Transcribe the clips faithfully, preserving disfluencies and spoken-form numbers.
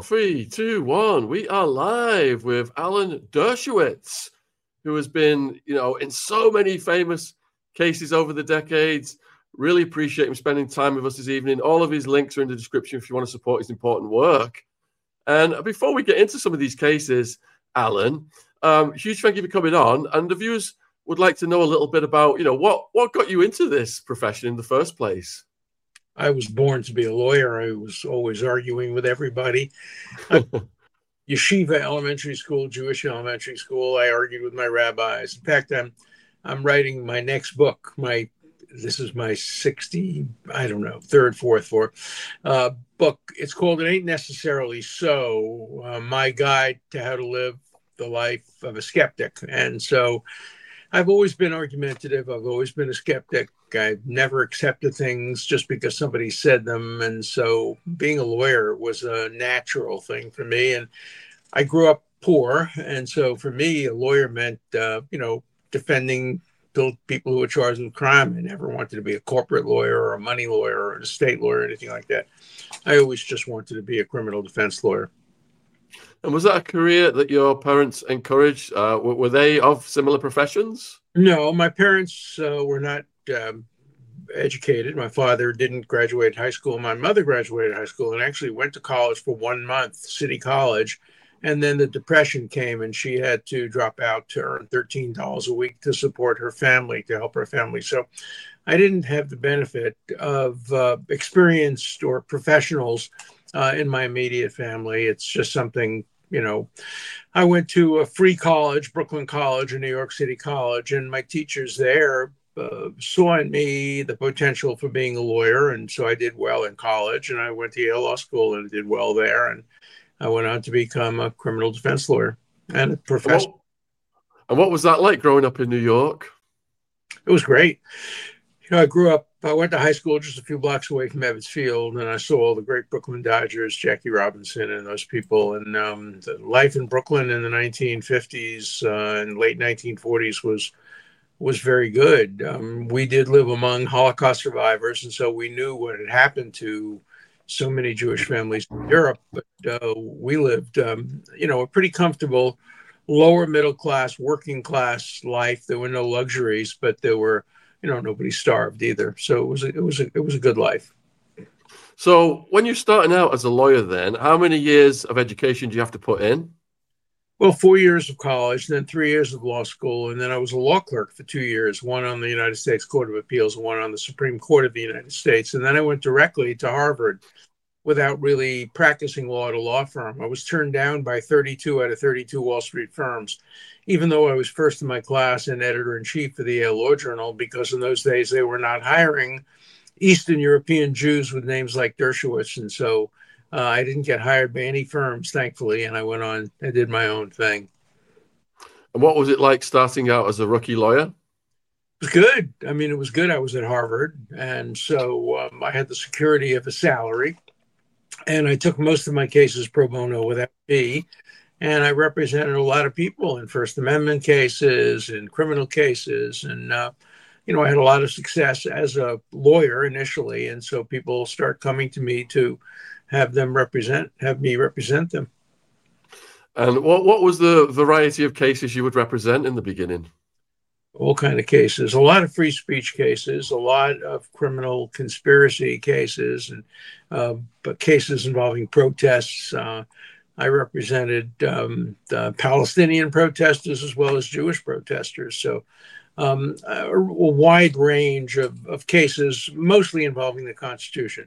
three, two, one. We are live with Alan Dershowitz, who has been, you know, in so many famous cases over the decades. Really appreciate him spending time with us this evening. All of his links are in the description if you want to support his important work. And before we get into some of these cases, Alan, um, huge thank you for coming on. And the viewers would like to know a little bit about, you know, what, what got you into this profession in the first place? I was born to be a lawyer. I was always arguing with everybody. uh, Yeshiva elementary school, Jewish elementary school. I argued with my rabbis. In fact, I'm I'm writing my next book. My this is my sixty, I don't know, third, fourth, fourth uh, book. It's called "It Ain't Necessarily So: uh, My Guide to How to Live the Life of a Skeptic." And so, I've always been argumentative. I've always been a skeptic. I've never accepted things just because somebody said them. And so being a lawyer was a natural thing for me. And I grew up poor. And so for me, a lawyer meant, uh, you know, defending people who were charged with crime. I never wanted to be a corporate lawyer or a money lawyer or an estate lawyer or anything like that. I always just wanted to be a criminal defense lawyer. And was that a career that your parents encouraged? Uh, were they of similar professions? No, my parents uh, were not um, educated. My father didn't graduate high school. My mother graduated high school and actually went to college for one month, City College. And then the Depression came and she had to drop out to earn thirteen dollars a week to support her family, to help her family. So I didn't have the benefit of uh, experienced or professionals uh, in my immediate family. It's just something, you know, I went to a free college, Brooklyn College and New York City College, and my teachers there uh, saw in me the potential for being a lawyer. And so I did well in college, and I went to Yale Law School and did well there. And I went on to become a criminal defense lawyer and a professor. And what, and what was that like growing up in New York? It was great. You know, I grew up, I went to high school just a few blocks away from Ebbets Field, and I saw all the great Brooklyn Dodgers, Jackie Robinson and those people. And um, the life in Brooklyn in the nineteen fifties uh, and late nineteen forties was was very good. Um, we did live among Holocaust survivors, and so we knew what had happened to so many Jewish families in Europe. But uh, we lived, um, you know, a pretty comfortable, lower middle class, working class life. There were no luxuries, but there were, you know, nobody starved either. So it was a, it was a, it was a good life. So when you're starting out as a lawyer, then how many years of education do you have to put in? Well, four years of college, then three years of law school, and then I was a law clerk for two years, one on the United States Court of Appeals, one on the Supreme Court of the United States. And then I went directly to Harvard without really practicing law at a law firm. I was turned down by thirty-two out of thirty-two Wall Street firms, even though I was first in my class and editor-in-chief for the Yale Law Journal, because in those days they were not hiring Eastern European Jews with names like Dershowitz. And so uh, I didn't get hired by any firms, thankfully, and I went on, I did my own thing. And what was it like starting out as a rookie lawyer? It was good. I mean, it was good. I was at Harvard, and so um, I had the security of a salary, and I took most of my cases pro bono with F B, and I represented a lot of people in First Amendment cases and criminal cases, and uh, you know, I had a lot of success as a lawyer initially, and so people start coming to me to have them represent, have me represent them. And what what was the variety of cases you would represent in the beginning? All kind of cases, a lot of free speech cases, a lot of criminal conspiracy cases, and uh, but cases involving protests. Uh, I represented um, the Palestinian protesters as well as Jewish protesters. So um, a, a wide range of, of cases, mostly involving the Constitution.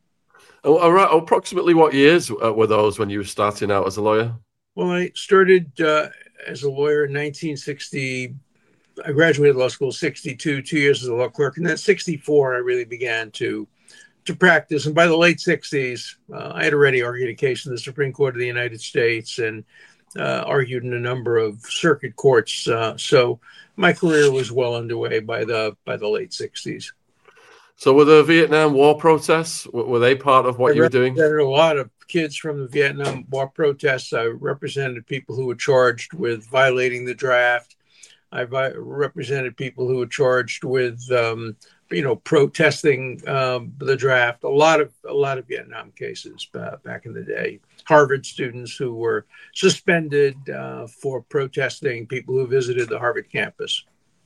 Oh, approximately what years were those when you were starting out as a lawyer? Well, I started uh, as a lawyer in nineteen sixty. I graduated law school sixty-two, two years as a law clerk. And then sixty-four, I really began to to practice. And by the late sixties, uh, I had already argued a case in the Supreme Court of the United States and uh, argued in a number of circuit courts. Uh, so my career was well underway by the by the late sixties. So were the Vietnam War protests, were they part of what I you were doing? I represented a lot of kids from the Vietnam War protests. I represented people who were charged with violating the draft. I represented people who were charged with um, you know, protesting um, the draft. A lot of a lot of Vietnam cases uh, back in the day. Harvard students who were suspended uh, for protesting, people who visited the Harvard campus.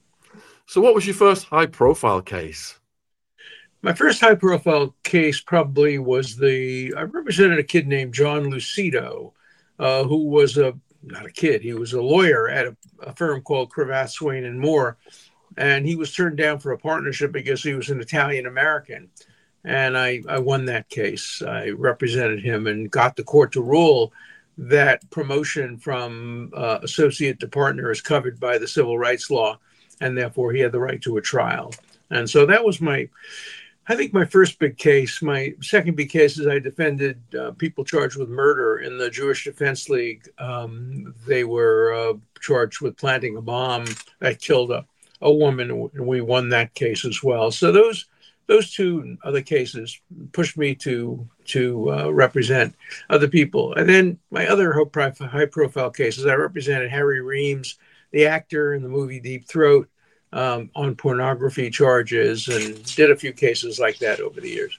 So what was your first high-profile case? My first high-profile case probably was the, I represented a kid named John Lucido, uh, who was a, not a kid, he was a lawyer at a, a firm called Cravath, Swaine and Moore. And he was turned down for a partnership because he was an Italian-American. And I, I won that case. I represented him and got the court to rule that promotion from uh, associate to partner is covered by the civil rights law, and therefore he had the right to a trial. And so that was my, I think, my first big case. My second big case is I defended uh, people charged with murder in the Jewish Defense League. Um, they were uh, charged with planting a bomb that killed a, a woman, and we won that case as well. So those Those two other cases pushed me to to uh, represent other people. And then my other high-profile cases, I represented Harry Reams, the actor in the movie Deep Throat, um, on pornography charges, and did a few cases like that over the years.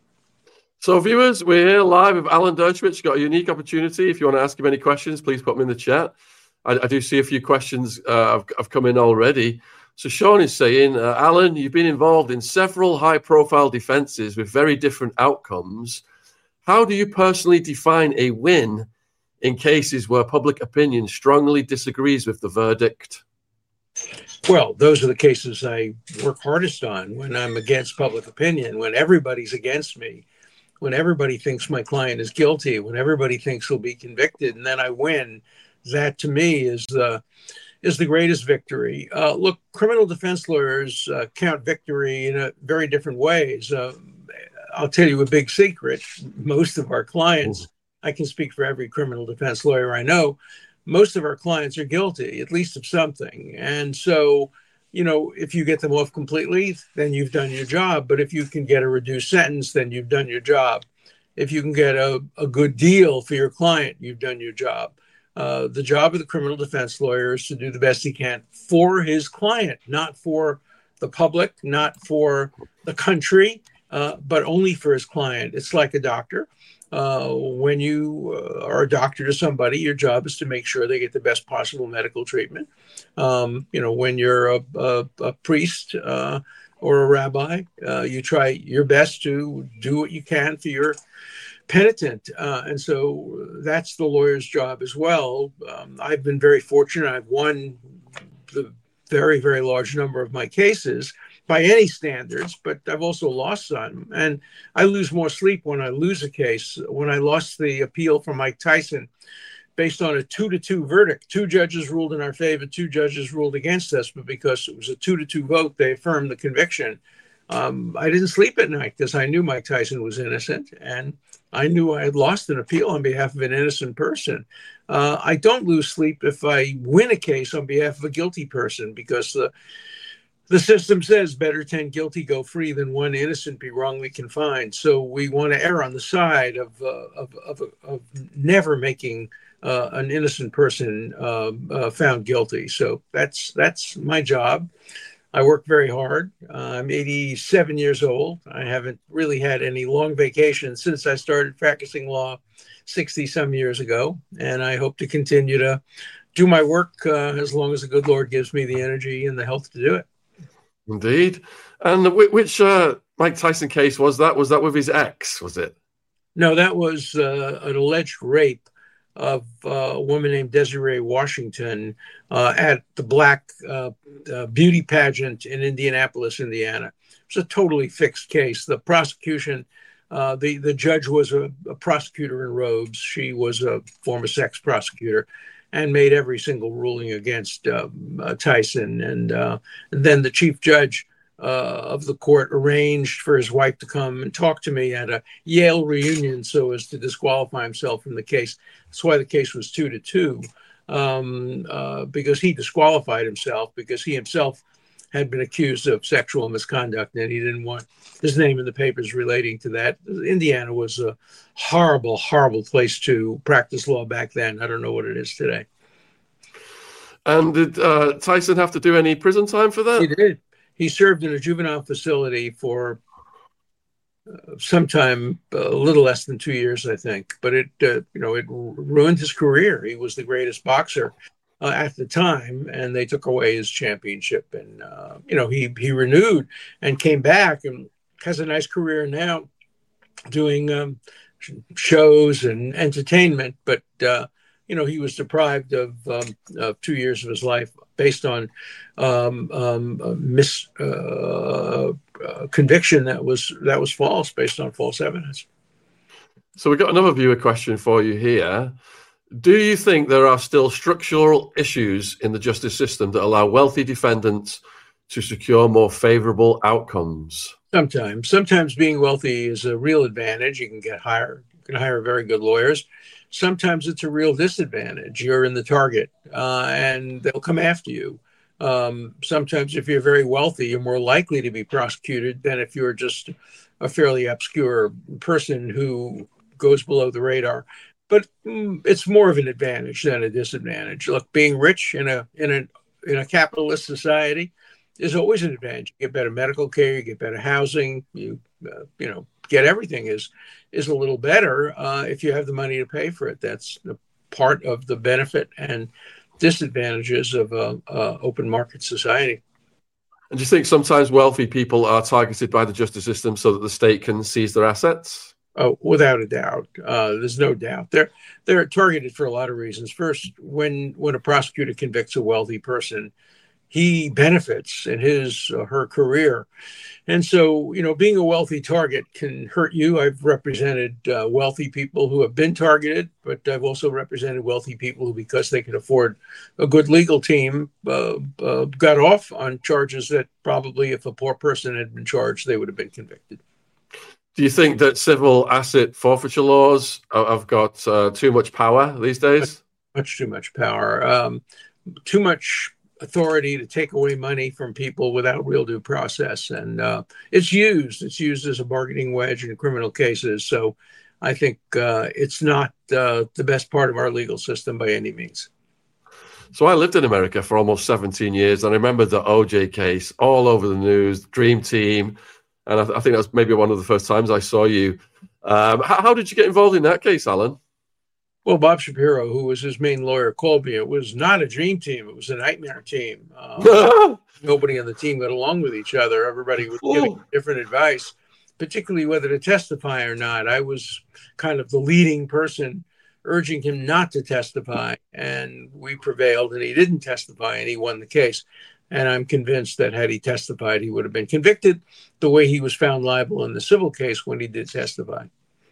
So viewers, we're here live with Alan Dershowitz. Got a unique opportunity. If you want to ask him any questions, please put them in the chat. I, I do see a few questions uh, have, have come in already. So Sean is saying, uh, Alan, you've been involved in several high-profile defenses with very different outcomes. How do you personally define a win in cases where public opinion strongly disagrees with the verdict? Well, those are the cases I work hardest on, when I'm against public opinion, when everybody's against me, when everybody thinks my client is guilty, when everybody thinks he'll be convicted, and then I win. That, to me, is the... is the greatest victory. Uh, look, criminal defense lawyers uh, count victory in a very different ways. Uh, I'll tell you a big secret. Most of our clients, I can speak for every criminal defense lawyer I know, most of our clients are guilty, at least of something. And so, you know, if you get them off completely, then you've done your job. But if you can get a reduced sentence, then you've done your job. If you can get a, a good deal for your client, you've done your job. Uh, the job of the criminal defense lawyer is to do the best he can for his client, not for the public, not for the country, uh, but only for his client. It's like a doctor. Uh, when you uh, are a doctor to somebody, your job is to make sure they get the best possible medical treatment. Um, you know, when you're a, a, a priest uh, or a rabbi, uh, you try your best to do what you can for your penitent. Uh, and so that's the lawyer's job as well. Um, I've been very fortunate. I've won the very, very large number of my cases by any standards, but I've also lost some. And I lose more sleep when I lose a case. When I lost the appeal from Mike Tyson based on a two to two verdict, two judges ruled in our favor, two judges ruled against us, but because it was a two to two vote, they affirmed the conviction. Um, I didn't sleep at night because I knew Mike Tyson was innocent, and I knew I had lost an appeal on behalf of an innocent person. Uh, I don't lose sleep if I win a case on behalf of a guilty person, because the the system says better ten guilty go free than one innocent be wrongly confined. So we want to err on the side of uh, of, of, of never making uh, an innocent person uh, uh, found guilty. So that's that's my job. I work very hard. Uh, I'm eighty-seven years old. I haven't really had any long vacations since I started practicing law sixty some years ago. And I hope to continue to do my work uh, as long as the good Lord gives me the energy and the health to do it. Indeed. And which uh, Mike Tyson case was that? Was that with his ex, was it? No, that was uh, an alleged rape of uh, a woman named Desiree Washington uh, at the Black uh, uh, beauty pageant in Indianapolis, Indiana. It was a totally fixed case. The prosecution, uh, the, the judge was a, a prosecutor in robes. She was a former sex prosecutor and made every single ruling against uh, uh, Tyson. And, uh, and then the chief judge Uh, of the court arranged for his wife to come and talk to me at a Yale reunion so as to disqualify himself from the case. That's why the case was two to two, um, uh, because he disqualified himself because he himself had been accused of sexual misconduct and he didn't want his name in the papers relating to that. Indiana was a horrible, horrible place to practice law back then. I don't know what it is today. And did uh, Tyson have to do any prison time for that? He did. he served in a juvenile facility for uh, sometime a little less than two years, I think. But it, uh, you know, it ruined his career. He was the greatest boxer uh, at the time, and they took away his championship. And uh, you know, he he renewed and came back and has a nice career now, doing um, shows and entertainment. But uh, you know, he was deprived of, um, of two years of his life based on um, um, a mis uh, uh, conviction that was that was false, based on false evidence. So we've got another viewer question for you here. Do you think there are still structural issues in the justice system that allow wealthy defendants to secure more favorable outcomes? Sometimes, sometimes being wealthy is a real advantage. You can get hired, you can hire very good lawyers. Sometimes it's a real disadvantage. You're in the target, uh, and they'll come after you. Um, sometimes, if you're very wealthy, you're more likely to be prosecuted than if you're just a fairly obscure person who goes below the radar. But mm, it's more of an advantage than a disadvantage. Look, being rich in a in a in a capitalist society is always an advantage. You get better medical care, you get better housing, you uh, you know, get everything is is a little better uh, if you have the money to pay for it. That's the part of the benefit and disadvantages of a, a open market society. And do you think sometimes wealthy people are targeted by the justice system so that the state can seize their assets? Oh, without a doubt. Uh, there's no doubt. They're they're targeted for a lot of reasons. First, when when a prosecutor convicts a wealthy person, he benefits in his or her career. And so, you know, being a wealthy target can hurt you. I've represented uh, wealthy people who have been targeted, but I've also represented wealthy people who, because they could afford a good legal team, uh, uh, got off on charges that probably, if a poor person had been charged, they would have been convicted. Do you think that civil asset forfeiture laws have got uh, too much power these days? Much, much too much power. Um, too much authority to take away money from people without real due process. And uh, it's used. It's used as a bargaining wedge in criminal cases. So I think uh, it's not uh, the best part of our legal system by any means. So I lived in America for almost seventeen years. And I remember the O J case all over the news, Dream Team. And I, th- I think that's maybe one of the first times I saw you. Um, how, how did you get involved in that case, Alan? Well, Bob Shapiro, who was his main lawyer, called me. It was not a dream team. It was a nightmare team. Um, nobody on the team got along with each other. Everybody was giving different advice, particularly whether to testify or not. I was kind of the leading person urging him not to testify, and we prevailed, and he didn't testify, and he won the case. And I'm convinced that had he testified, he would have been convicted the way he was found liable in the civil case when he did testify.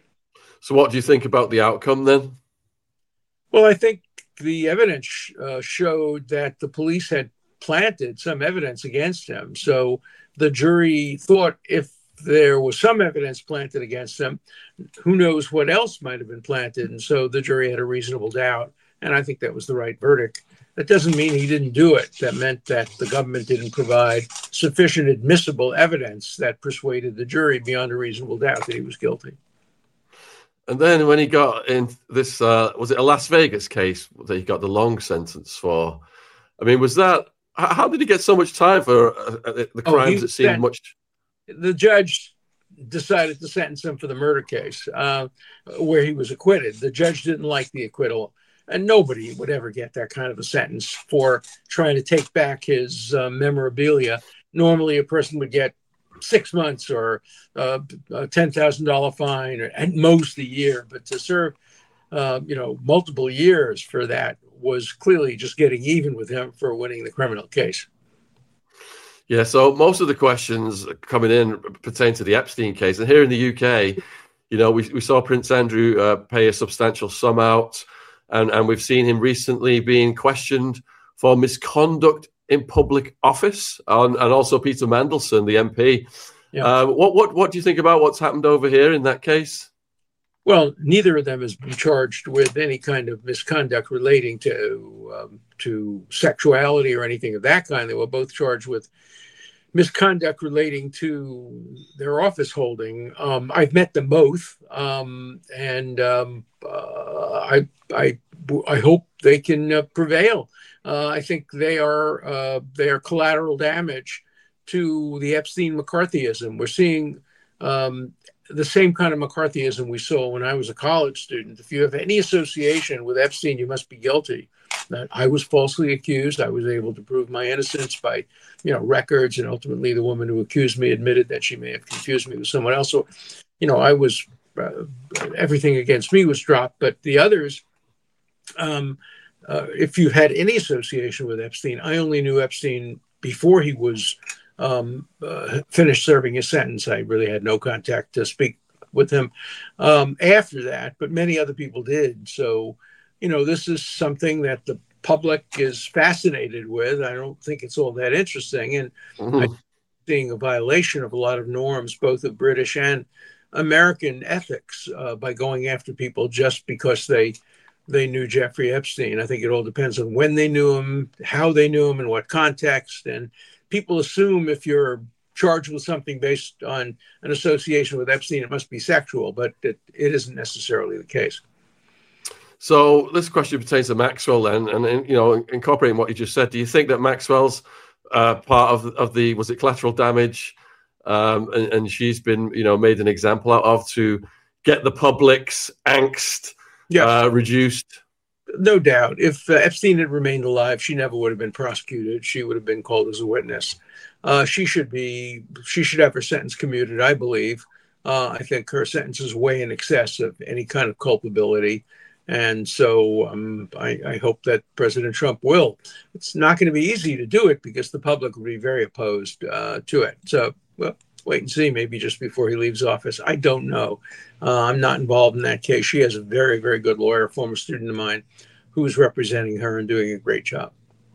So what do you think about the outcome then? Well, I think the evidence uh, showed that the police had planted some evidence against him. So the jury thought if there was some evidence planted against him, who knows what else might have been planted. And so the jury had a reasonable doubt. And I think that was the right verdict. That doesn't mean he didn't do it. That meant that the government didn't provide sufficient admissible evidence that persuaded the jury beyond a reasonable doubt that he was guilty. And then when he got in this, uh, was it a Las Vegas case that he got the long sentence for? I mean, was that, how did he get so much time for uh, the crimes oh, that seemed much? The judge decided to sentence him for the murder case uh, where he was acquitted. The judge didn't like the acquittal. And nobody would ever get that kind of a sentence for trying to take back his uh, memorabilia. Normally, a person would get six months or uh, a ten thousand dollars fine, or at most a year. But to serve, uh, you know, multiple years for that was clearly just getting even with him for winning the criminal case. Yeah, so most of the questions coming in pertain to the Epstein case. And here in the U K, you know, we, we saw Prince Andrew uh, pay a substantial sum out. And, and we've seen him recently being questioned for misconduct in public office, and, and also Peter Mandelson, the M P. Yeah. Uh, what what what do you think about what's happened over here in that case? Well, neither of them has been charged with any kind of misconduct relating to um, to sexuality or anything of that kind. They were both charged with misconduct relating to their office holding. Um, I've met them both, um, and um, uh, I, I, I hope they can uh, prevail. Uh, I think they are uh, they are collateral damage to the Epstein McCarthyism. We're seeing um, the same kind of McCarthyism we saw when I was a college student. If you have any association with Epstein, you must be guilty. That I was falsely accused. I was able to prove my innocence by, you know, records, and ultimately the woman who accused me admitted that she may have confused me with someone else. So, you know, I was uh, everything against me was dropped, but the others. Um, uh, if you had any association with Epstein, I only knew Epstein before he was um, uh, finished serving his sentence. I really had no contact to speak with him um, after that, but many other people did. So, you know, this is something that the public is fascinated with. I don't think it's all that interesting. And mm-hmm. I'm seeing a violation of a lot of norms, both of British and American ethics, uh, by going after people just because they they knew Jeffrey Epstein. I think it all depends on when they knew him, how they knew him, in what context. And people assume if you're charged with something based on an association with Epstein, it must be sexual, but it, it isn't necessarily the case. So this question pertains to Maxwell then, and, and you know, incorporating what you just said, do you think that Maxwell's uh, part of, of the, was it collateral damage, um, and, and she's been, you know, made an example out of to get the public's angst Yeah, uh, reduced? No doubt. If uh, Epstein had remained alive, she never would have been prosecuted. She would have been called as a witness. Uh, she should be. She should have her sentence commuted, I believe. Uh, I think her sentence is way in excess of any kind of culpability, and so um, I, I hope that President Trump will. It's not going to be easy to do it because the public will be very opposed uh, to it. So, well, wait and see, maybe just before he leaves office. I don't know. Uh, I'm not involved in that case. She has a very, very good lawyer, a former student of mine, who is representing her and doing a great job.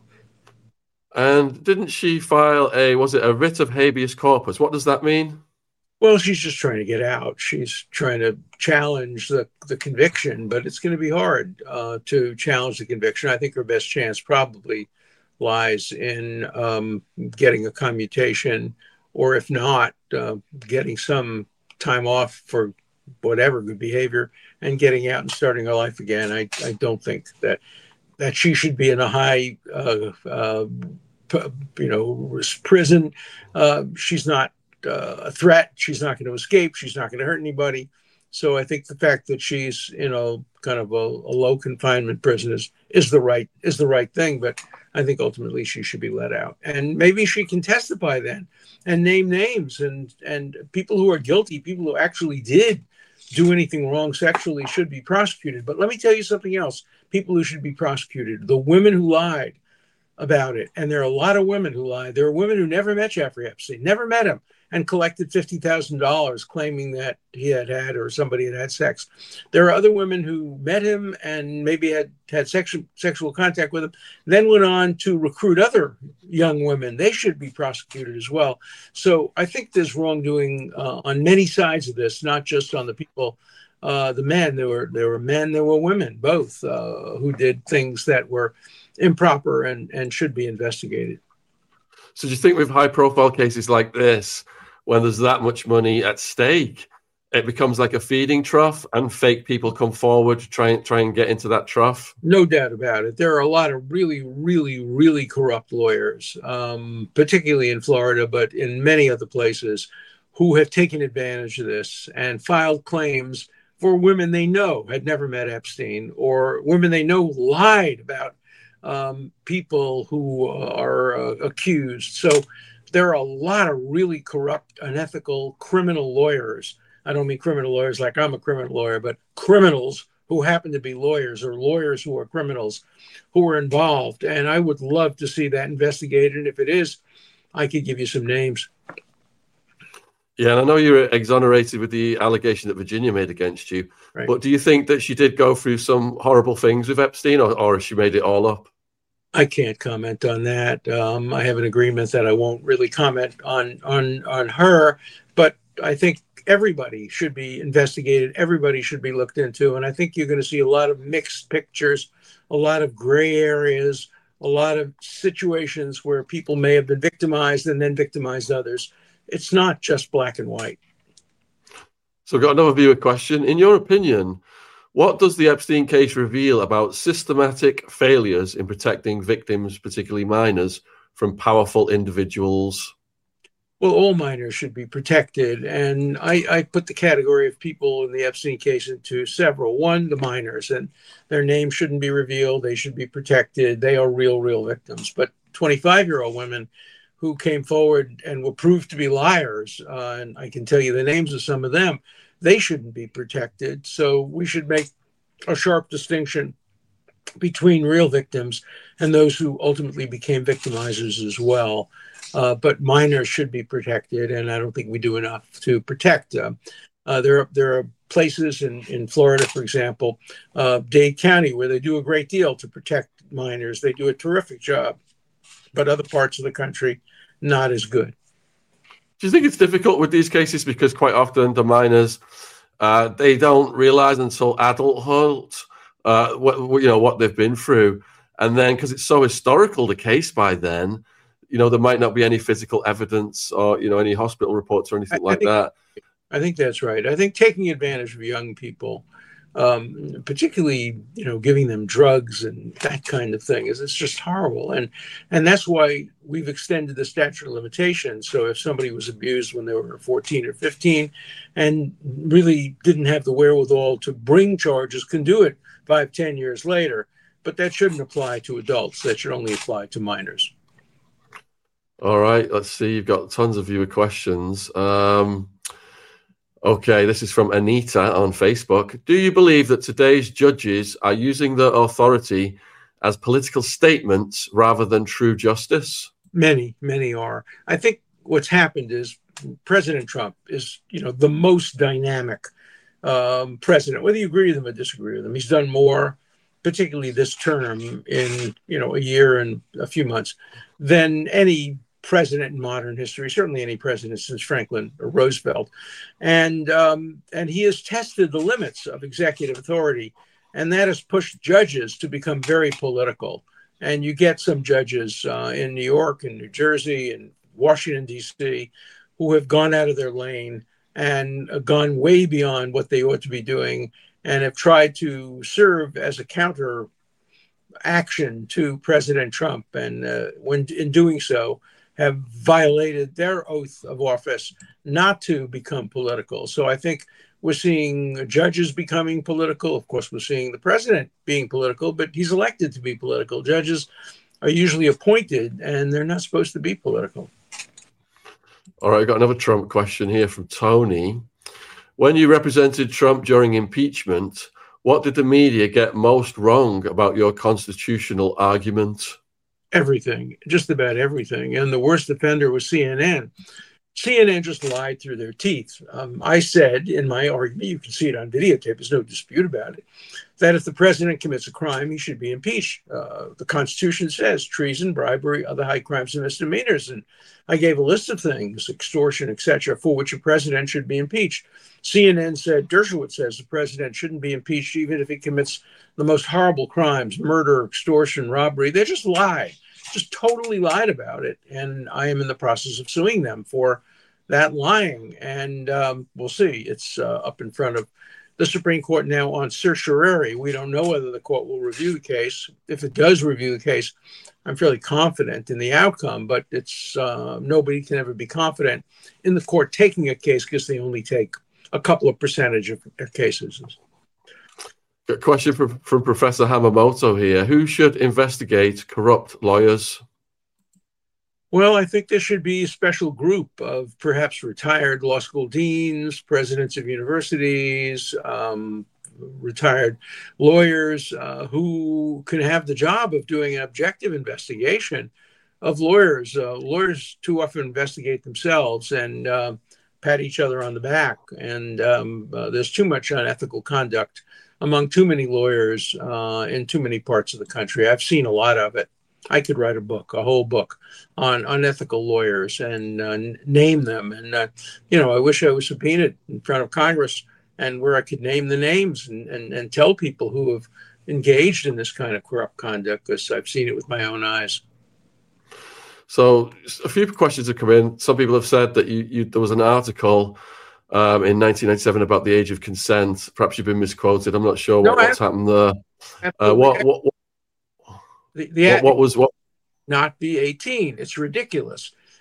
And didn't she file a, was it a writ of habeas corpus? What does that mean? Well, she's just trying to get out. She's trying to challenge the, the conviction, but it's going to be hard uh, to challenge the conviction. I think her best chance probably lies in um, getting a commutation, or if not, uh, getting some time off for whatever good behavior and getting out and starting her life again. I, I don't think that that she should be in a high, uh, uh, p- you know, prison. Uh, she's not uh, a threat. She's not going to escape. She's not going to hurt anybody. So I think the fact that she's, you know, kind of a, a low confinement prison is, is the right is the right thing. But I think ultimately she should be let out, and maybe she can testify then and name names and and people who are guilty, people who actually did do anything wrong sexually should be prosecuted. But let me tell you something else. People who should be prosecuted, the women who lied about it. And there are a lot of women who lied. There are women who never met Jeffrey Epstein, never met him, and collected fifty thousand dollars claiming that he had had, or somebody had had sex. There are other women who met him and maybe had had sexual sexual contact with him, then went on to recruit other young women. They should be prosecuted as well. So I think there's wrongdoing uh, on many sides of this, not just on the people, uh, the men. There were there were men, there were women, both, uh, who did things that were improper and, and should be investigated. So do you think with high-profile cases like this, when there's that much money at stake, it becomes like a feeding trough and fake people come forward to try and try and get into that trough? No doubt about it. There are a lot of really, really, really corrupt lawyers, um, particularly in Florida, but in many other places, who have taken advantage of this and filed claims for women they know had never met Epstein, or women they know lied about um, people who are uh, accused. So there are a lot of really corrupt, unethical, criminal lawyers. I don't mean criminal lawyers like I'm a criminal lawyer, but criminals who happen to be lawyers, or lawyers who are criminals, who are involved. And I would love to see that investigated. If it is, I could give you some names. Yeah, and I know you're exonerated with the allegation that Virginia made against you. Right. But do you think that she did go through some horrible things with Epstein, or, or she made it all up? I can't comment on that. Um, I have an agreement that I won't really comment on on on her, but I think everybody should be investigated. Everybody should be looked into. And I think you're going to see a lot of mixed pictures, a lot of gray areas, a lot of situations where people may have been victimized and then victimized others. It's not just black and white. So I've got another viewer question. In your opinion, what does the Epstein case reveal about systematic failures in protecting victims, particularly minors, from powerful individuals? Well, all minors should be protected. And I, I put the category of people in the Epstein case into several. One, the minors, and their names shouldn't be revealed. They should be protected. They are real, real victims. But twenty-five-year-old women who came forward and were proved to be liars, uh, and I can tell you the names of some of them, they shouldn't be protected. So we should make a sharp distinction between real victims and those who ultimately became victimizers as well. Uh, but minors should be protected, and I don't think we do enough to protect them. Uh, there, are, there are places in, in Florida, for example, uh, Dade County, where they do a great deal to protect minors. They do a terrific job, but other parts of the country, not as good. Do you think it's difficult with these cases because quite often the minors, uh, they don't realize until adulthood uh, what you know what they've been through, and then because it's so historical, the case by then. You know, there might not be any physical evidence or, you know, any hospital reports or anything I, like I think, that. I think that's right. I think taking advantage of young people, um, particularly, you know, giving them drugs and that kind of thing, is it's just horrible. And and that's why we've extended the statute of limitations. So if somebody was abused when they were fourteen or fifteen and really didn't have the wherewithal to bring charges, can do it five, ten years later. But that shouldn't apply to adults. That should only apply to minors. All right, let's see. You've got tons of viewer questions. Um, okay, this is from Anita on Facebook. Do you believe that today's judges are using their authority as political statements rather than true justice? Many, many are. I think what's happened is President Trump is, you know, the most dynamic um, president, whether you agree with him or disagree with him. He's done more, particularly this term in, you know, a year and a few months, than any president in modern history, certainly any president since Franklin or Roosevelt. And um, and he has tested the limits of executive authority, and that has pushed judges to become very political. And you get some judges uh, in New York and New Jersey and Washington, D C, who have gone out of their lane and uh, gone way beyond what they ought to be doing and have tried to serve as a counter action to President Trump. And uh, when in doing so, have violated their oath of office not to become political. So I think we're seeing judges becoming political. Of course, we're seeing the president being political, but he's elected to be political. Judges are usually appointed, and they're not supposed to be political. All right, I've got another Trump question here from Tony. When you represented Trump during impeachment, what did the media get most wrong about your constitutional argument? Everything, just about everything. And the worst offender was C N N. C N N just lied through their teeth. Um, I said in my argument, you can see it on videotape, there's no dispute about it, that if the president commits a crime, he should be impeached. Uh, the Constitution says treason, bribery, other high crimes and misdemeanors. And I gave a list of things, extortion, et cetera, for which a president should be impeached. C N N said, Dershowitz says the president shouldn't be impeached even if he commits the most horrible crimes, murder, extortion, robbery. They just lie, just totally lied about it. And I am in the process of suing them for that lying. And um, we'll see. It's uh, up in front of the Supreme Court now on certiorari. We don't know whether the court will review the case. If it does review the case, I'm fairly confident in the outcome, but it's uh, nobody can ever be confident in the court taking a case because they only take a couple of percentage of cases. A question from, from Professor Hamamoto here. Who should investigate corrupt lawyers? Well, I think there should be a special group of perhaps retired law school deans, presidents of universities, um, retired lawyers uh, who can have the job of doing an objective investigation of lawyers. Uh, lawyers too often investigate themselves and uh, pat each other on the back. And um, uh, there's too much unethical conduct among too many lawyers uh, in too many parts of the country. I've seen a lot of it. I could write a book, a whole book on unethical lawyers and uh, name them. And, uh, you know, I wish I was subpoenaed in front of Congress and where I could name the names and, and, and tell people who have engaged in this kind of corrupt conduct, because I've seen it with my own eyes. So a few questions have come in. Some people have said that you, you there was an article um, in nineteen ninety-seven about the age of consent. Perhaps you've been misquoted. I'm not sure what, no, what's happened there. Uh, what, what, what, the, the what, what was what? Not be eighteen. It's ridiculous.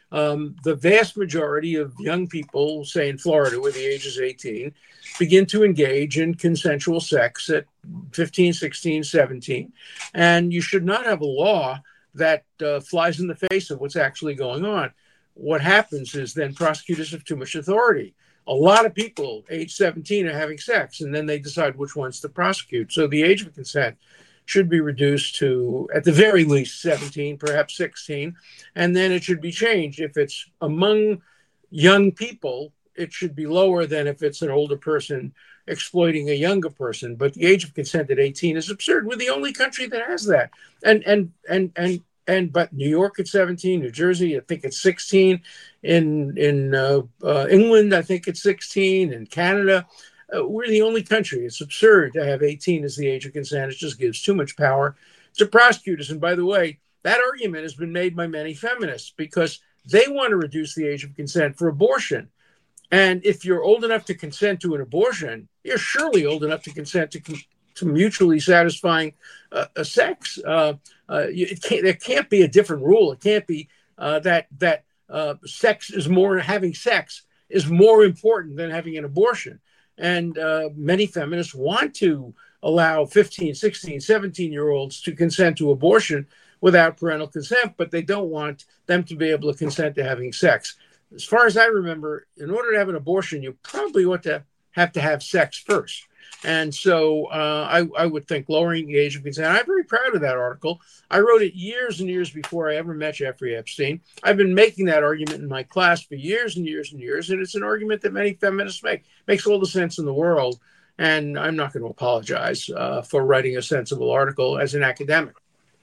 Um, the vast majority of young people, say in Florida, where the age is eighteen, begin to engage in consensual sex at fifteen, sixteen, seventeen. And you should not have a law that uh, flies in the face of what's actually going on. What happens is then prosecutors have too much authority. A lot of people age seventeen are having sex, and then they decide which ones to prosecute. So the age of consent should be reduced to, at the very least, seventeen, perhaps sixteen, and then it should be changed. If it's among young people, it should be lower than if it's an older person exploiting a younger person. But the age of consent at eighteen is absurd. We're the only country that has that. And and and and and but New York at seventeen, New Jersey, I think it's sixteen. In in uh, uh, England, I think it's sixteen. In Canada, uh, we're the only country. It's absurd to have eighteen as the age of consent. It just gives too much power to prosecutors. And by the way, that argument has been made by many feminists because they want to reduce the age of consent for abortion. And if you're old enough to consent to an abortion, you're surely old enough to consent to, to mutually satisfying uh, a sex. Uh, uh, it can't, there can't be a different rule. It can't be uh, that that uh, sex is more, having sex is more important than having an abortion. And uh, many feminists want to allow fifteen, sixteen, seventeen-year-olds to consent to abortion without parental consent, but they don't want them to be able to consent to having sex. As far as I remember, in order to have an abortion, you probably ought to have to have sex first. And so uh, I, I would think lowering the age of consent. I'm very proud of that article. I wrote it years and years before I ever met Jeffrey Epstein. I've been making that argument in my class for years and years and years, and it's an argument that many feminists make. It makes all the sense in the world, and I'm not going to apologize uh, for writing a sensible article as an academic.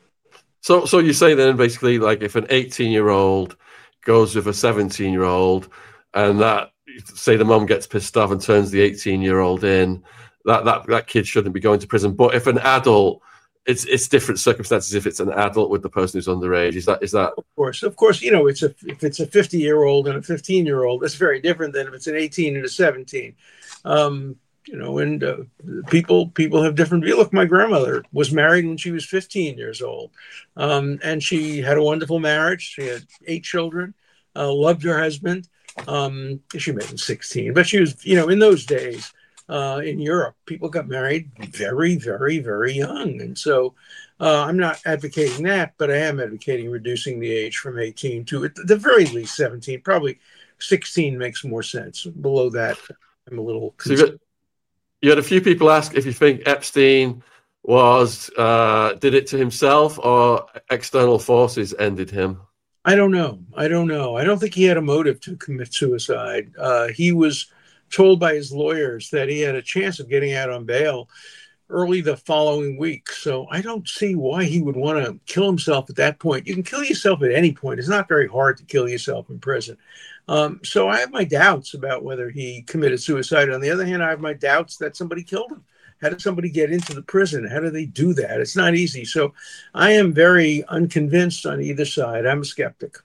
So, so you say then basically, like, if an eighteen-year-old goes with a seventeen-year-old, and that, say, the mom gets pissed off and turns the eighteen-year-old in, that that that kid shouldn't be going to prison. But if an adult, it's it's different circumstances. If it's an adult with the person who's underage, is that is that? Of course, of course. You know, it's a if it's a fifty-year-old and a fifteen-year-old, that's very different than if it's an eighteen and a seventeen. Um, you know, and uh, people people have different views. Look, my grandmother was married when she was fifteen years old, um, and she had a wonderful marriage. She had eight children, uh, loved her husband. Um, she may have been sixteen, but she was, you know, in those days uh, in Europe, people got married very, very, very young. And so uh, I'm not advocating that, but I am advocating reducing the age from eighteen to at the very least seventeen. Probably sixteen makes more sense. Below that, I'm a little concerned. You had a few people ask if you think Epstein was uh, did it to himself or external forces ended him. I don't know. I don't know. I don't think he had a motive to commit suicide. Uh, he was told by his lawyers that he had a chance of getting out on bail early the following week. So I don't see why he would want to kill himself at that point. You can kill yourself at any point. It's not very hard to kill yourself in prison. Um, so I have my doubts about whether he committed suicide. On the other hand, I have my doubts that somebody killed him. How did somebody get into the prison? How do they do that? It's not easy. So I am very unconvinced on either side. I'm a skeptic.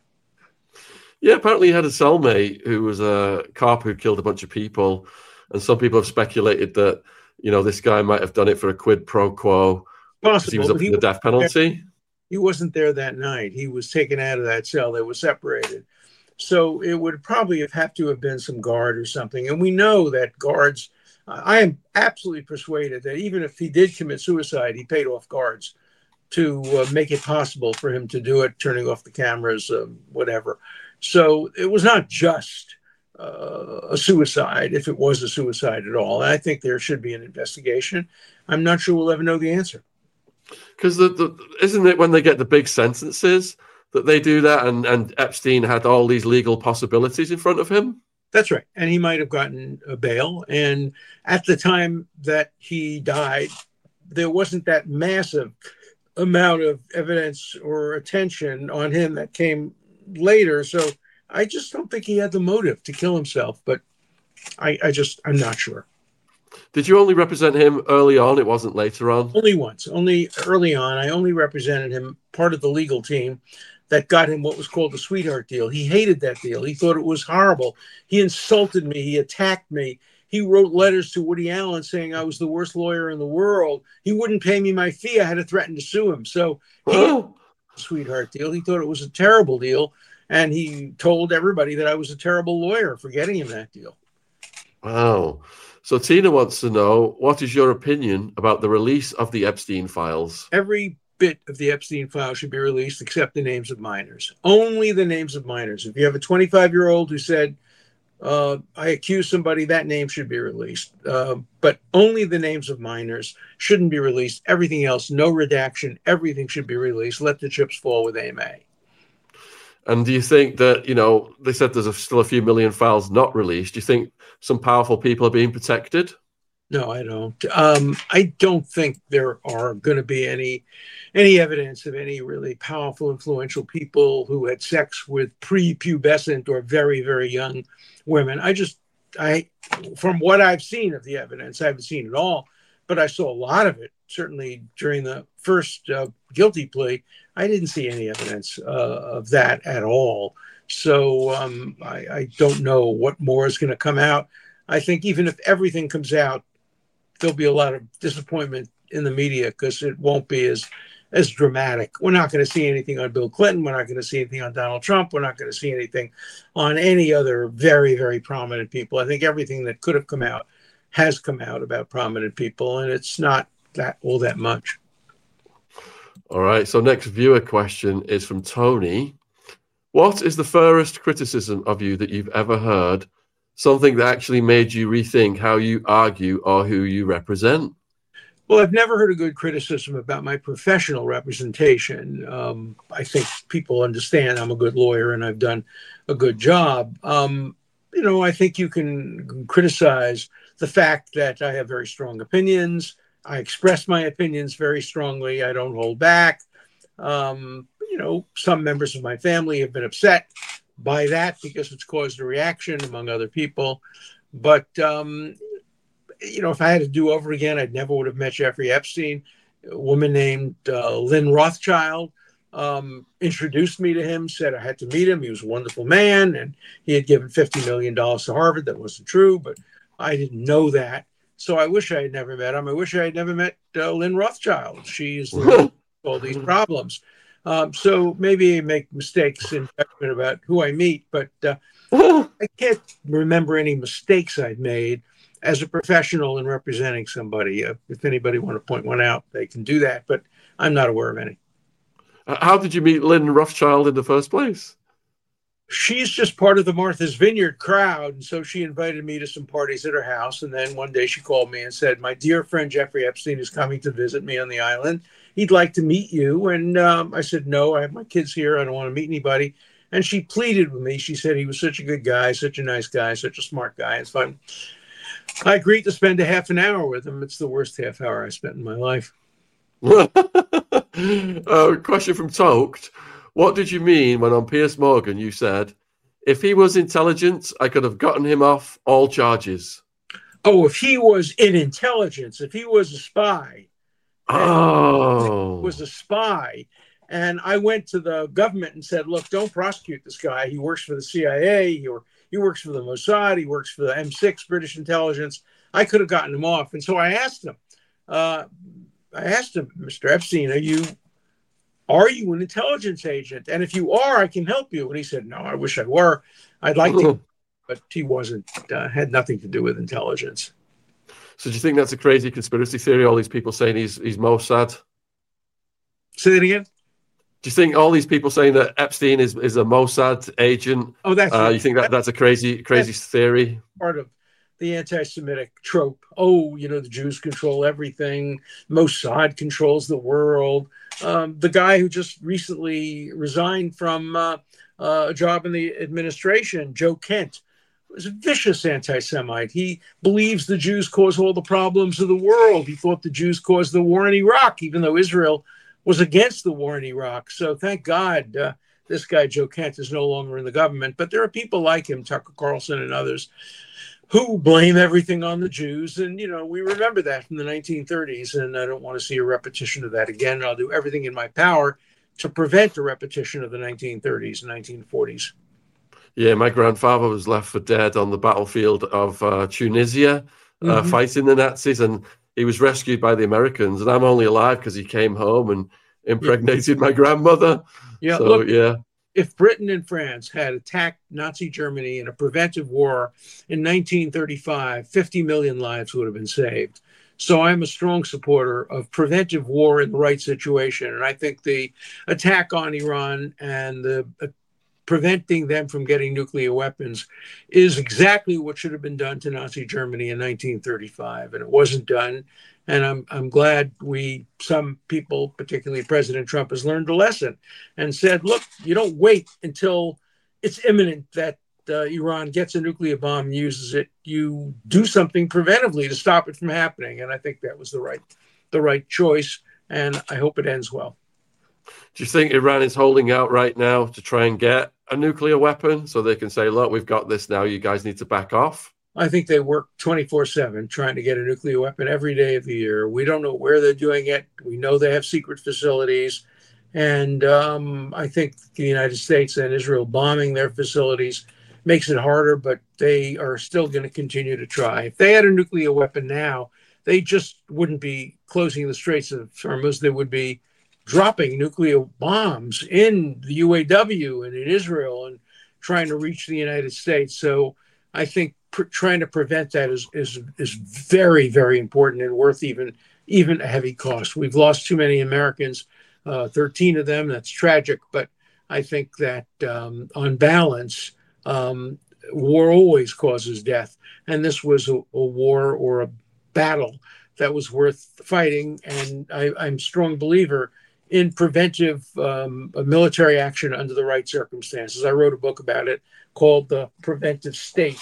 Yeah, apparently he had a cellmate who was a cop who killed a bunch of people. And some people have speculated that, you know, this guy might have done it for a quid pro quo. Possible. He was up for the death penalty. He wasn't there that night. He was taken out of that cell. They were separated. So it would probably have had to have been some guard or something. And we know that guards, uh, I am absolutely persuaded that even if he did commit suicide, he paid off guards to uh, make it possible for him to do it, turning off the cameras, uh, whatever. So it was not just uh, a suicide, if it was a suicide at all. And I think there should be an investigation. I'm not sure we'll ever know the answer. Because the, the, isn't it when they get the big sentences that they do that, and, and Epstein had all these legal possibilities in front of him? That's right. And he might have gotten a bail. And at the time that he died, there wasn't that massive amount of evidence or attention on him that came later. So I just don't think he had the motive to kill himself. But I, I just, I'm not sure. Did you only represent him early on? It wasn't later on? Only once. Only early on. I only represented him, part of the legal team that got him what was called the sweetheart deal. He hated that deal. He thought it was horrible. He insulted me. He attacked me. He wrote letters to Woody Allen saying I was the worst lawyer in the world. He wouldn't pay me my fee. I had to threaten to sue him. So he oh. sweetheart deal. He thought it was a terrible deal. And he told everybody that I was a terrible lawyer for getting him that deal. Wow. So Tina wants to know, what is your opinion about the release of the Epstein files? Every bit of the Epstein file should be released except the names of minors. Only the names of minors. If you have a twenty-five-year-old who said, uh, I accuse somebody, that name should be released. Uh, but only the names of minors shouldn't be released. Everything else, no redaction. Everything should be released. Let the chips fall with A M A. And do you think that, you know, they said there's a, still a few million files not released. Do you think some powerful people are being protected? No, I don't. Um, I don't think there are going to be any any evidence of any really powerful, influential people who had sex with prepubescent or very, very young women. I just, I, from what I've seen of the evidence, I haven't seen it all, but I saw a lot of it. Certainly during the first uh, guilty plea, I didn't see any evidence uh, of that at all. So um, I, I don't know what more is going to come out. I think even if everything comes out, there'll be a lot of disappointment in the media because it won't be as as dramatic. We're not going to see anything on Bill Clinton. We're not going to see anything on Donald Trump. We're not going to see anything on any other very, very prominent people. I think everything that could have come out has come out about prominent people, and it's not that all that much. All right. So next viewer question is from Tony. What is the fairest criticism of you that you've ever heard? Something that actually made you rethink how you argue or who you represent? Well, I've never heard a good criticism about my professional representation. Um, I think people understand I'm a good lawyer and I've done a good job. Um, you know, I think you can criticize the fact that I have very strong opinions. I express my opinions very strongly. I don't hold back. Um, you know, some members of my family have been upset by that because it's caused a reaction among other people. But, um, you know, if I had to do over again, I never would have met Jeffrey Epstein. A woman named uh, Lynn Rothschild um, introduced me to him, said I had to meet him. He was a wonderful man, and he had given fifty million dollars to Harvard. That wasn't true, but I didn't know that. So I wish I had never met him. I wish I had never met uh, Lynn Rothschild. She's the all these problems. Um, so maybe I make mistakes in judgment about who I meet, but uh, I can't remember any mistakes I've made as a professional in representing somebody. Uh, if anybody want to point one out, they can do that, but I'm not aware of any. How did you meet Lynn Rothschild in the first place? She's just part of the Martha's Vineyard crowd, and so she invited me to some parties at her house, and then one day she called me and said, my dear friend Jeffrey Epstein is coming to visit me on the island. He'd like to meet you. And um, I said, no, I have my kids here. I don't want to meet anybody. And she pleaded with me. She said he was such a good guy, such a nice guy, such a smart guy. It's fun. I agreed to spend a half an hour with him. It's the worst half hour I spent in my life. uh, question from Toked. What did you mean when on Piers Morgan you said, if he was intelligent, I could have gotten him off all charges? Oh, if he was in intelligence, if he was a spy. Oh. Was a spy. And I went to the government and said, look, don't prosecute this guy. He works for the C I A. He, or, he works for the Mossad. He works for the M six, British intelligence. I could have gotten him off. And so I asked him, uh, I asked him, Mister Epstein, are you, are you an intelligence agent? And if you are, I can help you. And he said, no, I wish I were. I'd like to, but he wasn't, uh, had nothing to do with intelligence. So do you think that's a crazy conspiracy theory? All these people saying he's he's Mossad? Say that again? Do you think all these people saying that Epstein is, is a Mossad agent? Oh, that's uh, you think that that's a crazy crazy theory? Part of the anti-Semitic trope. Oh, you know, the Jews control everything. Mossad controls the world. Um, the guy who just recently resigned from uh, uh, a job in the administration, Joe Kent, was a vicious anti-Semite. He believes the Jews cause all the problems of the world. He thought the Jews caused the war in Iraq, even though Israel was against the war in Iraq. So thank God uh, this guy, Joe Kent, is no longer in the government. But there are people like him, Tucker Carlson and others, who blame everything on the Jews. And, you know, we remember that from the nineteen thirties. And I don't want to see a repetition of that again. I'll do everything in my power to prevent a repetition of the nineteen thirties and nineteen forties. Yeah, my grandfather was left for dead on the battlefield of uh, Tunisia, uh, mm-hmm. fighting the Nazis, and he was rescued by the Americans. And I'm only alive because he came home and impregnated yeah. my grandmother. Yeah, so, look, yeah. if Britain and France had attacked Nazi Germany in a preventive war in nineteen thirty-five, fifty million lives would have been saved. So I'm a strong supporter of preventive war in the right situation. And I think the attack on Iran and the uh, preventing them from getting nuclear weapons is exactly what should have been done to Nazi Germany in nineteen thirty-five. And it wasn't done. And I'm I'm glad we, some people, particularly President Trump, has learned a lesson and said, look, you don't wait until it's imminent that uh, Iran gets a nuclear bomb and uses it. You do something preventively to stop it from happening. And I think that was the right the right choice. And I hope it ends well. Do you think Iran is holding out right now to try and get a nuclear weapon so they can say, look, we've got this now, you guys need to back off? I think they work twenty-four seven trying to get a nuclear weapon every day of the year. We don't know where they're doing it. We know they have secret facilities. And um, I think the United States and Israel bombing their facilities makes it harder, but they are still going to continue to try. If they had a nuclear weapon now, they just wouldn't be closing the Straits of Hormuz. They would be dropping nuclear bombs in the U A W and in Israel and trying to reach the United States. So I think pr- trying to prevent that is, is is very, very important and worth even even a heavy cost. We've lost too many Americans, uh, thirteen of them. That's tragic. But I think that um, on balance, um, war always causes death. And this was a, a war or a battle that was worth fighting. And I, I'm a strong believer in preventive um, military action under the right circumstances. I wrote a book about it called The Preventive State,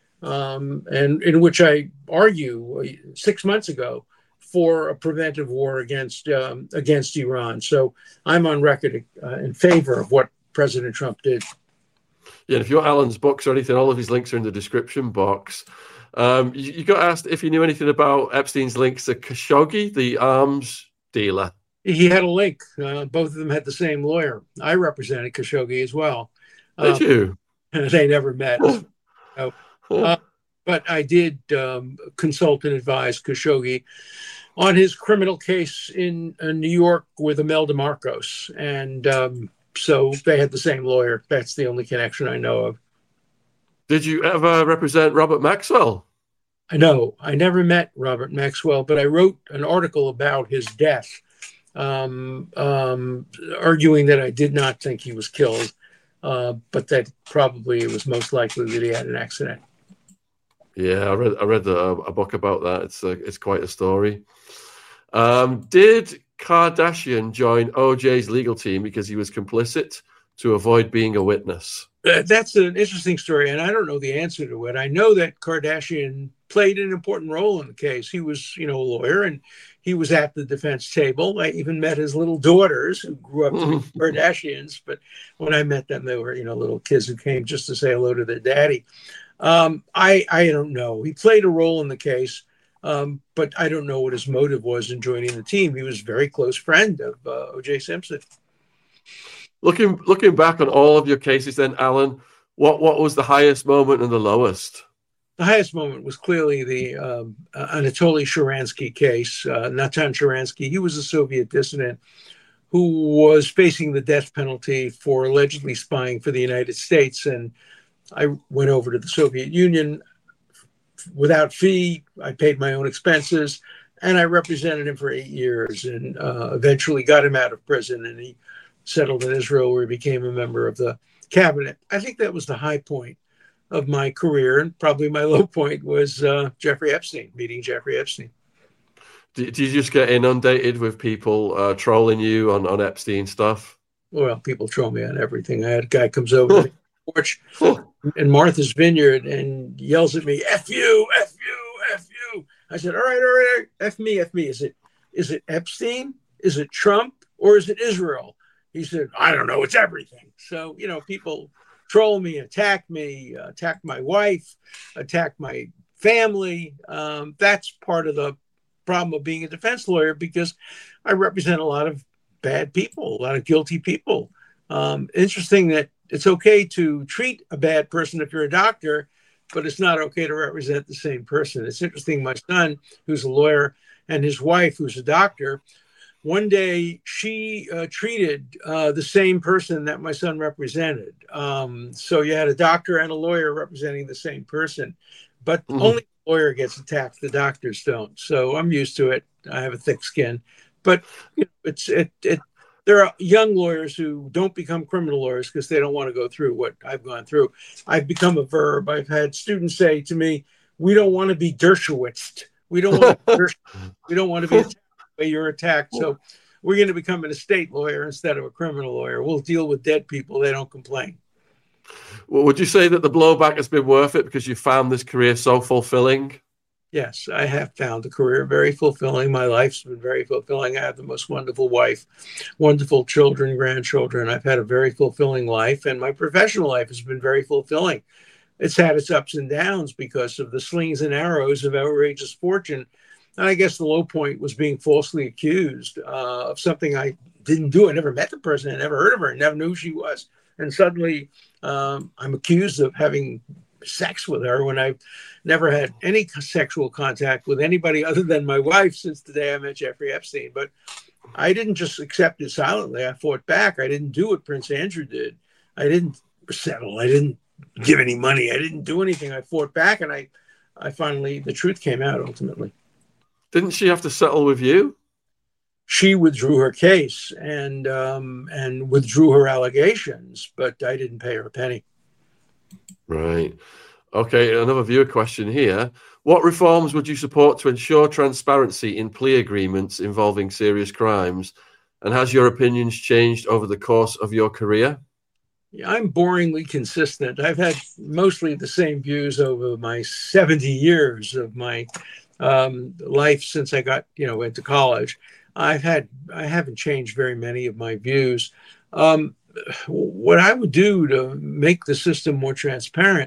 um, and in which I argue six months ago for a preventive war against um, against Iran. So I'm on record uh, in favor of what President Trump did. Yeah, and if you want Alan's books or anything, all of his links are in the description box. Um, you, you got asked if you knew anything about Epstein's links to Khashoggi, the arms dealer. He had a link. Uh, both of them had the same lawyer. I represented Khashoggi as well. Did um, you? They never met. so, uh, but I did um, consult and advise Khashoggi on his criminal case in uh, New York with Imelda Marcos. And um, so they had the same lawyer. That's the only connection I know of. Did you ever represent Robert Maxwell? I know. I never met Robert Maxwell, but I wrote an article about his death, um, um, arguing that I did not think he was killed, uh, but that probably it was most likely that he had an accident. Yeah, I read I read a, a book about that. It's a, it's quite a story. Um, did Kardashian join O J's legal team because he was complicit to avoid being a witness? Uh, that's an interesting story, and I don't know the answer to it. I know that Kardashian played an important role in the case. He was, you know, a lawyer, and he was at the defense table. I even met his little daughters who grew up to be Kardashians. But when I met them, they were, you know, little kids who came just to say hello to their daddy. Um, I, I don't know. He played a role in the case, um, but I don't know what his motive was in joining the team. He was a very close friend of uh, O J Simpson. Looking looking back on all of your cases then, Alan, what, what was the highest moment and the lowest? The highest moment was clearly the um, uh, Anatoly Sharansky case. Uh, Natan Sharansky, he was a Soviet dissident who was facing the death penalty for allegedly spying for the United States. And I went over to the Soviet Union without fee. I paid my own expenses, and I represented him for eight years and uh, eventually got him out of prison. And he settled in Israel, where he became a member of the cabinet. I think that was the high point of my career, and probably my low point was uh, Jeffrey Epstein, meeting Jeffrey Epstein. Did, did you just get inundated with people uh, trolling you on, on Epstein stuff? Well, people troll me on everything. I had a guy comes over to the porch in Martha's Vineyard and yells at me, F you, F you, F you. I said, all right, all right, F me, F me. Is it, is it Epstein? Is it Trump? Or is it Israel? He said, I don't know. It's everything. So, you know, people troll me, attack me, uh, attack my wife, attack my family. Um, that's part of the problem of being a defense lawyer, because I represent a lot of bad people, a lot of guilty people. Um, interesting that it's okay to treat a bad person if you're a doctor, but it's not okay to represent the same person. It's interesting. My son, who's a lawyer, and his wife, who's a doctor, one day she uh, treated uh, the same person that my son represented. Um, so you had a doctor and a lawyer representing the same person, but Mhm. only the lawyer gets attacked. The doctors don't. So I'm used to it. I have a thick skin, but you know, it's it it. There are young lawyers who don't become criminal lawyers because they don't want to go through what I've gone through. I've become a verb. I've had students say to me, "We don't want to be Dershowitzed. We don't want to. Be we don't want to be attacked the way you're attacked. So we're going to become an estate lawyer instead of a criminal lawyer. We'll deal with dead people. They don't complain." Well, would you say that the blowback has been worth it because you found this career so fulfilling? Yes, I have found the career very fulfilling. My life's been very fulfilling. I have the most wonderful wife, wonderful children, grandchildren. I've had a very fulfilling life, and my professional life has been very fulfilling. It's had its ups and downs because of the slings and arrows of outrageous fortune. And I guess the low point was being falsely accused uh, of something I didn't do. I never met the person. I never heard of her. I never knew who she was. And suddenly um, I'm accused of having sex with her when I've never had any sexual contact with anybody other than my wife since the day I met Jeffrey Epstein. But I didn't just accept it silently. I fought back. I didn't do what Prince Andrew did. I didn't settle. I didn't give any money. I didn't do anything. I fought back, and I, I finally, the truth came out ultimately. Didn't she have to settle with you? She withdrew her case and um, and withdrew her allegations, but I didn't pay her a penny. Right. Okay, another viewer question here. What reforms would you support to ensure transparency in plea agreements involving serious crimes? And has your opinions changed over the course of your career? Yeah, I'm boringly consistent. I've had mostly the same views over my seventy years of my um, life since I got, you know, went to college. I've had, I haven't changed very many of my views. Um, what I would do to make the system more transparent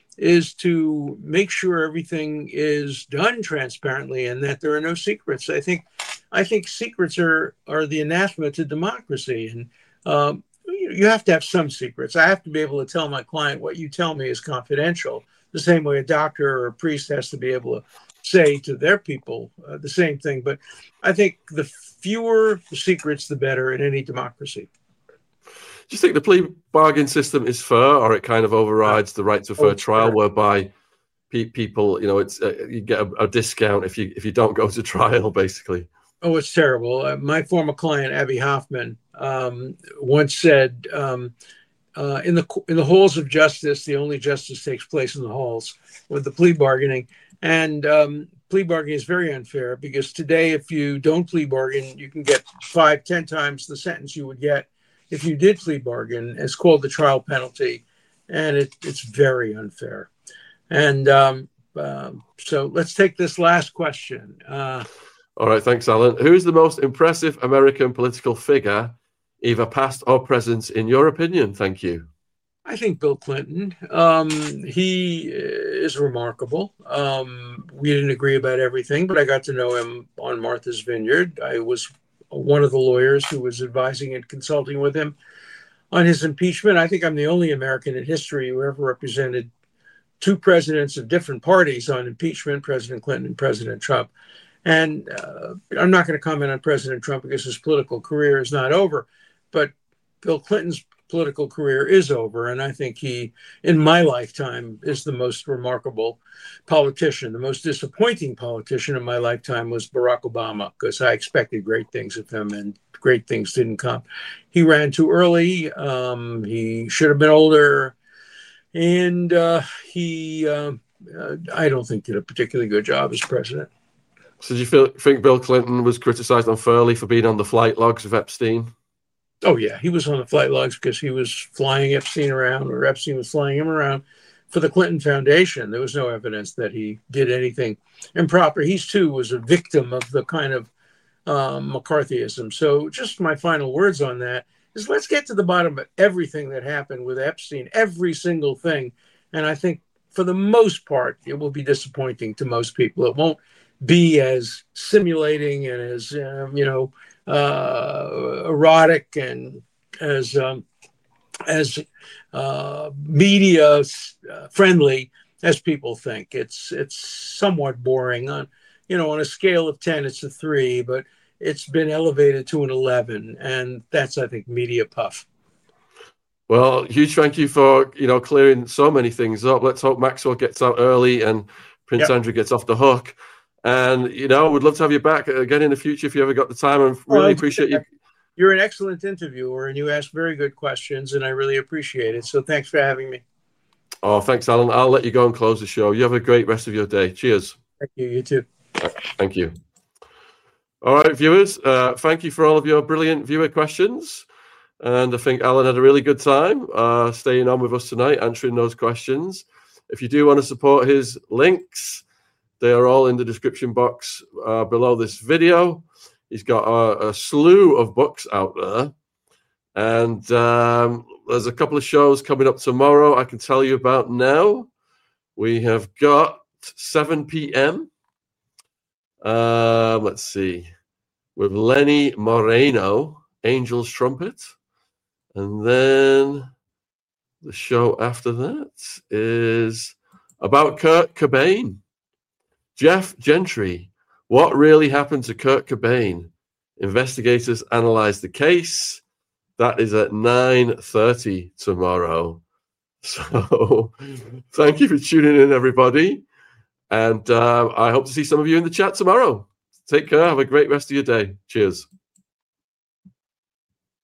is to make sure everything is done transparently and that there are no secrets. I think, I think secrets are are the anathema to democracy, and um, you have to have some secrets. I have to be able to tell my client what you tell me is confidential, the same way a doctor or a priest has to be able to say to their people uh, the same thing. But I think the fewer the secrets, the better in any democracy. Do you think the plea bargain system is fair, or it kind of overrides the right to a fair Oh, trial, sure. whereby pe- people, you know, it's uh, you get a, a discount if you if you don't go to trial, basically? Oh, it's terrible. Uh, my former client, Abby Hoffman, um, once said, um, uh, "In the in the halls of justice, the only justice takes place in the halls with the plea bargaining." And um, plea bargaining is very unfair because today, if you don't plea bargain, you can get five, ten times the sentence you would get if you did plea bargain. It's called the trial penalty, and it, it's very unfair. And um, uh, so let's take this last question. Uh, All right, thanks, Alan. Who is the most impressive American political figure, either past or present, in your opinion? Thank you. I think Bill Clinton. Um, he is remarkable. Um, we didn't agree about everything, but I got to know him on Martha's Vineyard. I was one of the lawyers who was advising and consulting with him on his impeachment. I think I'm the only American in history who ever represented two presidents of different parties on impeachment, President Clinton and President Trump. And uh, I'm not going to comment on President Trump because his political career is not over, but Bill Clinton's political career is over. And I think he, in my lifetime, is the most remarkable politician. The most disappointing politician in my lifetime was Barack Obama, because I expected great things of him and great things didn't come. He ran too early. Um, he should have been older. And uh, he, uh, uh, I don't think, did a particularly good job as president. So do you feel, think Bill Clinton was criticized unfairly for being on the flight logs of Epstein? Oh, yeah. He was on the flight logs because he was flying Epstein around, or Epstein was flying him around for the Clinton Foundation. There was no evidence that he did anything improper. He, too, was a victim of the kind of um, McCarthyism. So just my final words on that is let's get to the bottom of everything that happened with Epstein, every single thing. And I think for the most part, it will be disappointing to most people. It won't be as simulating and as, um, you know, uh, erotic and as um, as uh, media uh, friendly as people think. It's it's somewhat boring. On, you know, on a scale of ten, it's a three, but it's been elevated to an eleven, and that's, I think, media puff. Well, huge thank you for, you know, clearing so many things up. Let's hope Maxwell gets out early and Prince yep. Andrew gets off the hook. And, you know, we'd love to have you back again in the future if you ever got the time. And really oh, appreciate you. You're an excellent interviewer, and you ask very good questions, and I really appreciate it. So thanks for having me. Oh, thanks, Alan. I'll let you go and close the show. You have a great rest of your day. Cheers. Thank you. You too. Thank you. All right, viewers. Uh, thank you for all of your brilliant viewer questions. And I think Alan had a really good time uh, staying on with us tonight, answering those questions. If you do want to support his links, they are all in the description box uh, below this video. He's got a, a slew of books out there. And um, there's a couple of shows coming up tomorrow I can tell you about now. We have got seven p.m. Um, let's see. With Lenny Moreno, Angel's Trumpet. And then the show after that is about Kurt Cobain. Jeff Gentry, what really happened to Kurt Cobain? Investigators analyze the case. That is at nine thirty tomorrow. So thank you for tuning in, everybody. And uh, I hope to see some of you in the chat tomorrow. Take care. Have a great rest of your day. Cheers.